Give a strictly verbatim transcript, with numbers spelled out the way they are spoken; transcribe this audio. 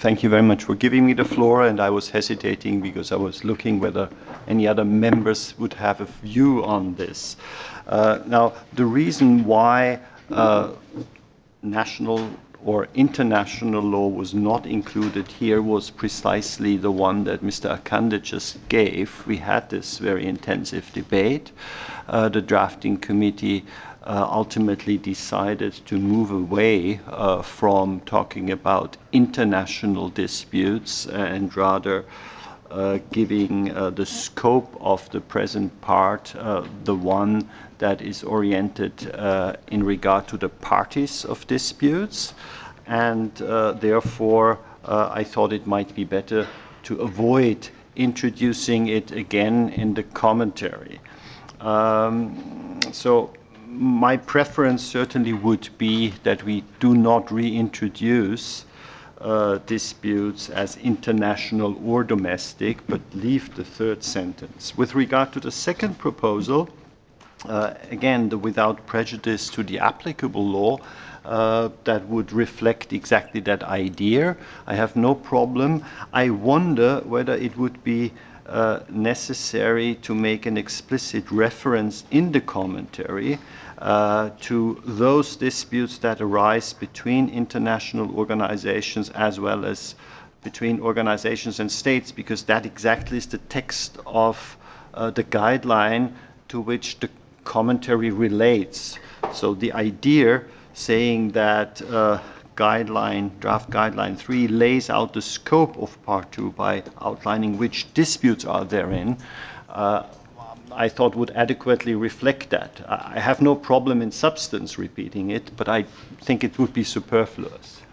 thank you very much for giving me the floor, and I was hesitating because I was looking whether any other members would have a view on this. Uh, now, the reason why uh, national or international law was not included here was precisely the one that Mister Akande just gave. We had this very intensive debate. Uh, the drafting committee uh, ultimately decided to move away uh, from talking about international disputes and rather uh, giving uh, the scope of the present part uh, the one that is oriented uh, in regard to the parties of disputes, and uh, therefore uh, I thought it might be better to avoid introducing it again in the commentary. Um, so my preference certainly would be that we do not reintroduce uh, disputes as international or domestic, but leave the third sentence. With regard to the second proposal, Uh, again, the without prejudice to the applicable law, uh, that would reflect exactly that idea. I have no problem. I wonder whether it would be uh, necessary to make an explicit reference in the commentary uh, to those disputes that arise between international organizations as well as between organizations and states, because that exactly is the text of uh, the guideline to which the commentary relates. So the idea saying that uh, guideline, draft guideline three lays out the scope of part two by outlining which disputes are therein, uh, I thought would adequately reflect that. I have no problem in substance repeating it, but I think it would be superfluous.